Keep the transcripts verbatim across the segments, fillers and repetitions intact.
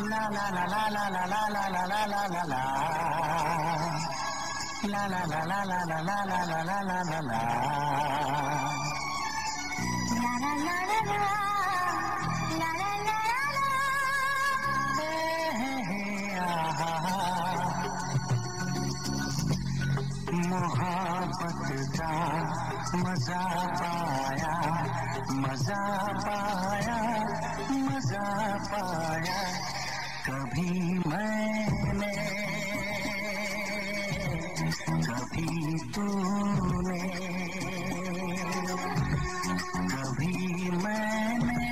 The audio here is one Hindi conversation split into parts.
La la la la la la la la la la la la la. La la la la la la la la la la la la la. La la la la la. La la la la la. Hey hey ah ah. मोहब्बत का मजा पाया, मजा पाया, मजा पाया कभी मैंने, कभी तूने, कभी मैंने,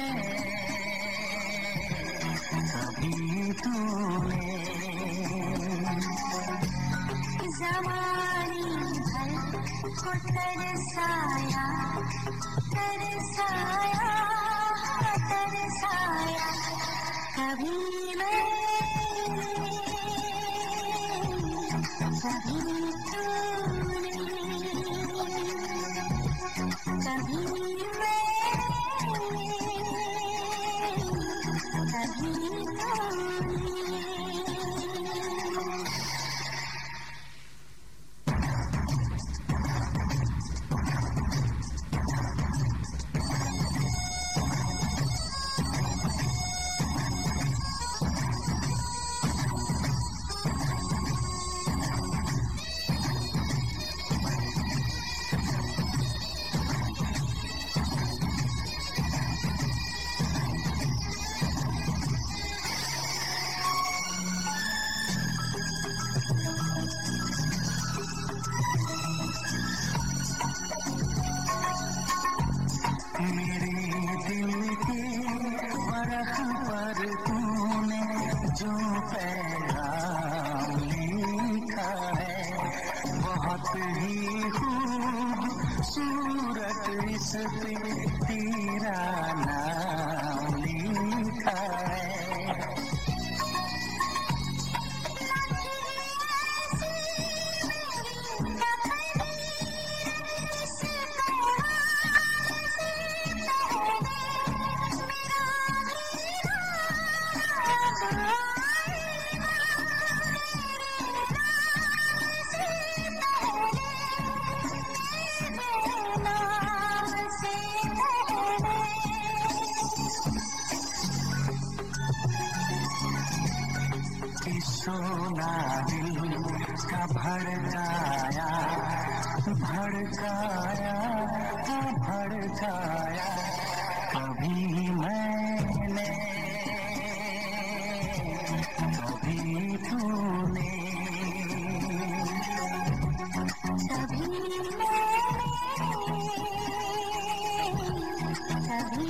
कभी तूने। जवानी भर को तरसाया, तरसाया, तरसाया कभी मैंने, कभी तूने, कभी मैंने, कभी तूने। जो पैगाम लिखा है बहुत ही खूबसूरत, इस पे तेरा नाम लिखा है। सोना दिल का भड़काया, भड़काया, भड़काया कभी मैंने, कभी तूने, कभी मैंने, कभी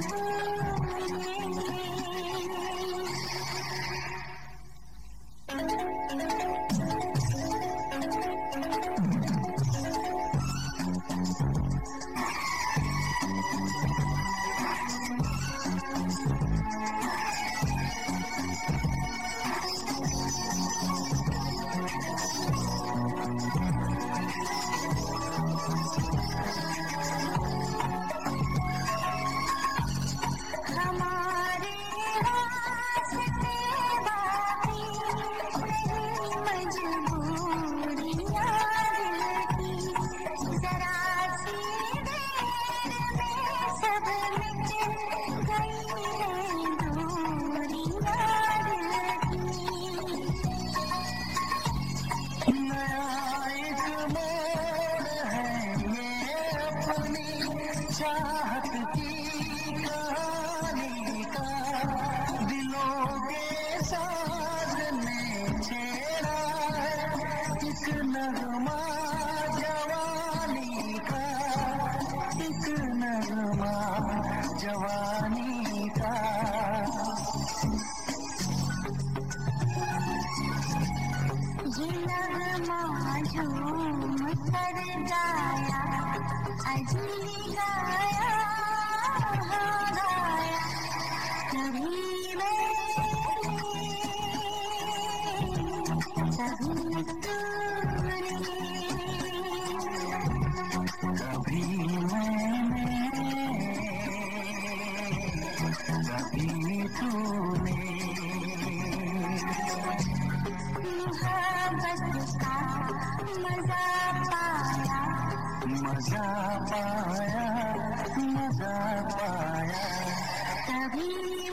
चाहत की कहानी का दिलों के साज ने छेड़ा है, एक नगमा जवानी का, एक नगमा जवानी का। ये नगमा झूम कर गाया, अजी गाया, गाया कभी मैंने, कभी तूने, कभी मैंने, कभी तूने। मोहब्बत का मजा पाया, मजा पाया, मजा पाया, तभी